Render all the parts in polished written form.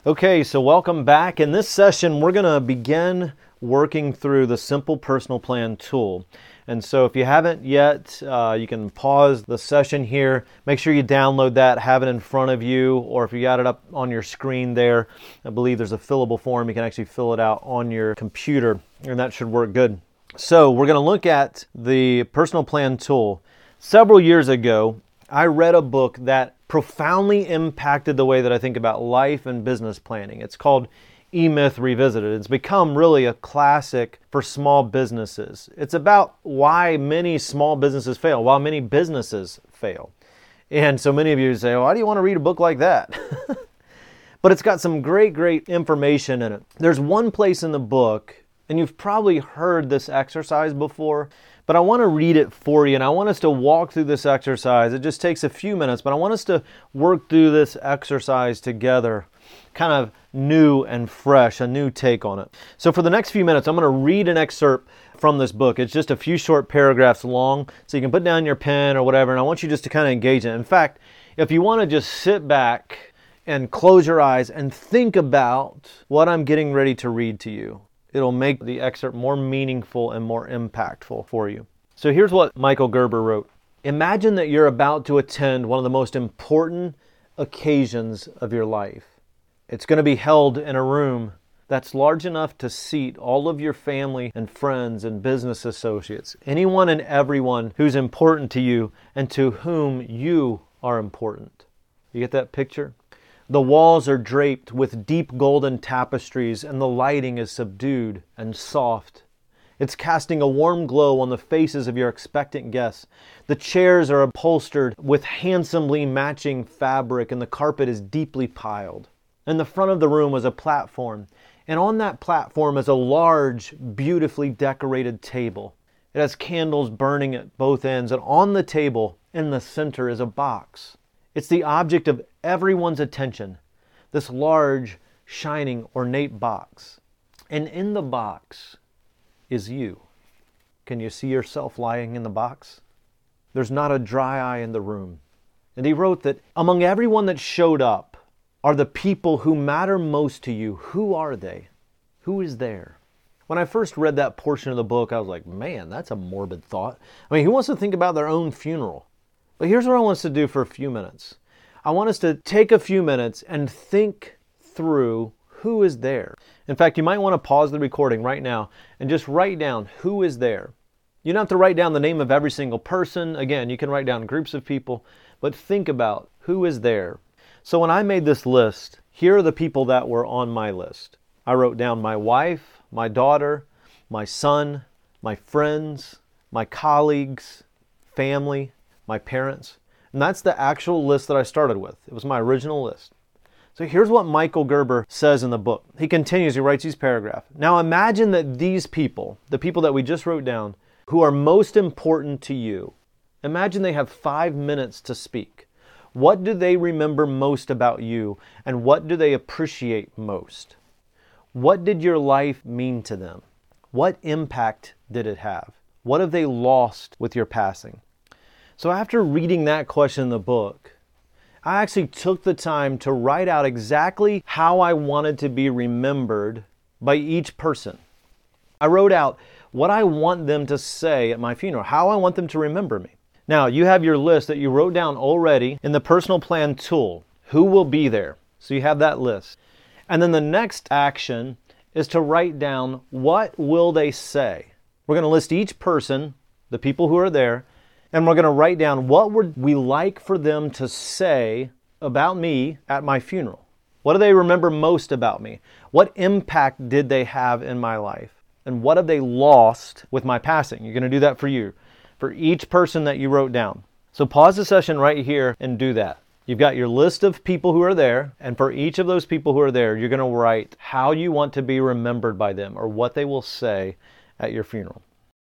Okay, so welcome back. In this session, we're going to begin working through the Simple Personal Plan tool. And so if you haven't yet, you can pause the session here. Make sure you download that, have it in front of you, or if you got it up on your screen there, I believe there's a fillable form. You can actually fill it out on your computer, and that should work good. So we're going to look at the Personal Plan tool. Several years ago, I read a book that profoundly impacted the way that I think about life and business planning. It's called E-Myth Revisited. It's become really a classic for small businesses. It's about why many small businesses fail, why many businesses fail. And so many of you say, why do you want to read a book like that? But it's got some great information in it. There's one place in the book, and you've probably heard this exercise before, but I want to read it for you, and I want us to walk through this exercise. It just takes a few minutes, but I want us to work through this exercise together, kind of new and fresh, a new take on it. So for the next few minutes, I'm going to read an excerpt from this book. It's just a few short paragraphs long, so you can put down your pen or whatever, and I want you just to kind of engage in it. In fact, if you want to just sit back and close your eyes and think about what I'm getting ready to read to you, it'll make the excerpt more meaningful and more impactful for you. So here's what Michael Gerber wrote. Imagine that you're about to attend one of the most important occasions of your life. It's going to be held in a room that's large enough to seat all of your family and friends and business associates, anyone and everyone who's important to you and to whom you are important. You get that picture? The walls are draped with deep golden tapestries and the lighting is subdued and soft. It's casting a warm glow on the faces of your expectant guests. The chairs are upholstered with handsomely matching fabric and the carpet is deeply piled. In the front of the room was a platform, and on that platform is a large, beautifully decorated table. It has candles burning at both ends, and on the table in the center is a box. It's the object of everyone's attention, this large, shining, ornate box. And in the box is you. Can you see yourself lying in the box? There's not a dry eye in the room. And he wrote that among everyone that showed up are the people who matter most to you. Who are they? Who is there? When I first read that portion of the book, I was like, man, that's a morbid thought. I mean, who wants to think about their own funeral? But here's what I want us to do for a few minutes. I want us to take a few minutes and think through who is there. In fact, you might want to pause the recording right now and just write down who is there. You don't have to write down the name of every single person. Again, you can write down groups of people, but think about who is there. So when I made this list, here are the people that were on my list. I wrote down my wife, my daughter, my son, my friends, my colleagues, family, my parents. And that's the actual list that I started with. It was my original list. So here's what Michael Gerber says in the book. He continues, he writes these paragraphs. Now imagine that these people, the people that we just wrote down, who are most important to you, imagine they have 5 minutes to speak. What do they remember most about you, and what do they appreciate most? What did your life mean to them? What impact did it have? What have they lost with your passing? So after reading that question in the book, I actually took the time to write out exactly how I wanted to be remembered by each person. I wrote out what I want them to say at my funeral, how I want them to remember me. Now, you have your list that you wrote down already in the Personal Plan tool. Who will be there? So you have that list. And then the next action is to write down what will they say. We're going to list each person, the people who are there, and we're going to write down what would we like for them to say about me at my funeral. What do they remember most about me? What impact did they have in my life? And what have they lost with my passing? You're going to do that for you, for each person that you wrote down. So pause the session right here and do that. You've got your list of people who are there, and for each of those people who are there, you're going to write how you want to be remembered by them or what they will say at your funeral.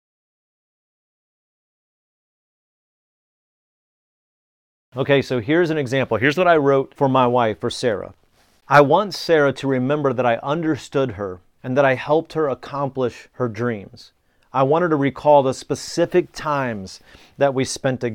Okay, so here's an example. Here's what I wrote for my wife, for Sarah. I want Sarah to remember that I understood her and that I helped her accomplish her dreams. I want her to recall the specific times that we spent together.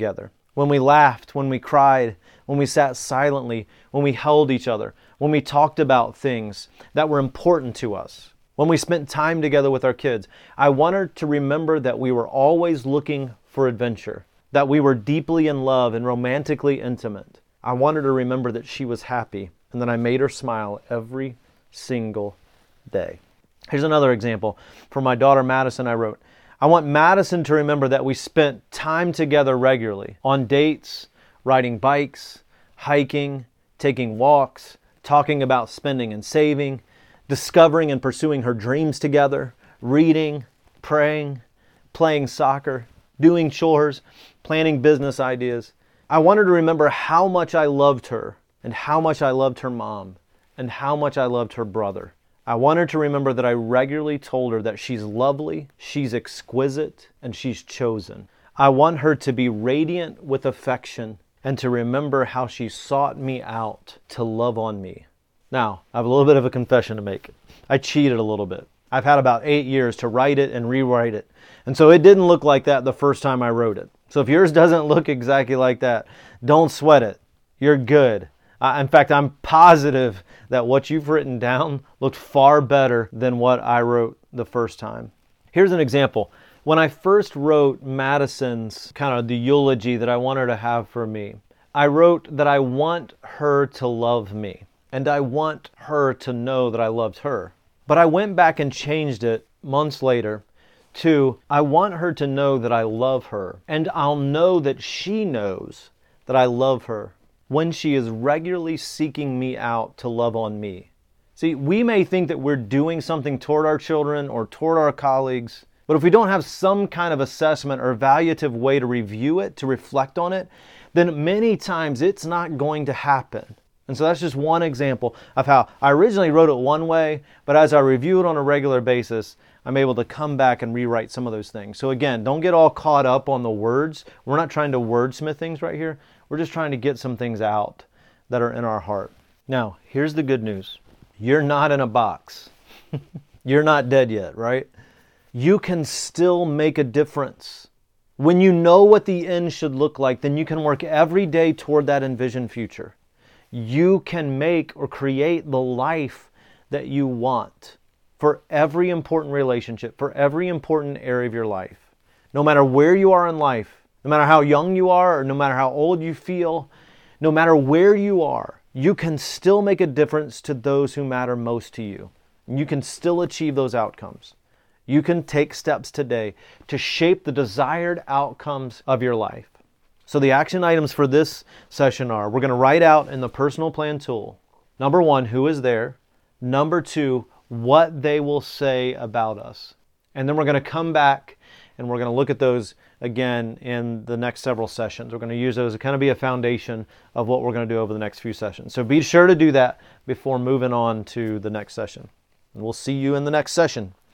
When we laughed, when we cried, when we sat silently, when we held each other, when we talked about things that were important to us, when we spent time together with our kids. I want her to remember that we were always looking for adventure, that we were deeply in love and romantically intimate. I want her to remember that she was happy and that I made her smile every single day. Here's another example. For my daughter Madison, I wrote, I want Madison to remember that we spent time together regularly on dates, riding bikes, hiking, taking walks, talking about spending and saving, discovering and pursuing her dreams together, reading, praying, playing soccer, doing chores, planning business ideas. I want her to remember how much I loved her and how much I loved her mom and how much I loved her brother. I want her to remember that I regularly told her that she's lovely, she's exquisite, and she's chosen. I want her to be radiant with affection and to remember how she sought me out to love on me. Now, I have a little bit of a confession to make. I cheated a little bit. I've had about 8 years to write it and rewrite it. And so it didn't look like that the first time I wrote it. So if yours doesn't look exactly like that, don't sweat it. You're good. In fact, I'm positive that what you've written down looked far better than what I wrote the first time. Here's an example. When I first wrote Madison's kind of the eulogy that I want her to have for me, I wrote that I want her to love me and I want her to know that I loved her. But I went back and changed it months later to, I want her to know that I love her and I'll know that she knows that I love her when she is regularly seeking me out to love on me. See, we may think that we're doing something toward our children or toward our colleagues, but if we don't have some kind of assessment or evaluative way to review it, to reflect on it, then many times it's not going to happen. And so that's just one example of how I originally wrote it one way, but as I review it on a regular basis, I'm able to come back and rewrite some of those things. So again, don't get all caught up on the words. We're not trying to wordsmith things right here. We're just trying to get some things out that are in our heart. Now, here's the good news. You're not in a box. You're not dead yet, right? You can still make a difference. When you know what the end should look like, then you can work every day toward that envisioned future. You can make or create the life that you want for every important relationship, for every important area of your life. No matter where you are in life, no matter how young you are or no matter how old you feel, no matter where you are, you can still make a difference to those who matter most to you. You can still achieve those outcomes. You can take steps today to shape the desired outcomes of your life. So the action items for this session are, we're going to write out in the personal plan tool, number 1, who is there. Number 2, what they will say about us. And then we're going to come back and we're going to look at those again in the next several sessions. We're going to use those to kind of be a foundation of what we're going to do over the next few sessions. So be sure to do that before moving on to the next session. And we'll see you in the next session.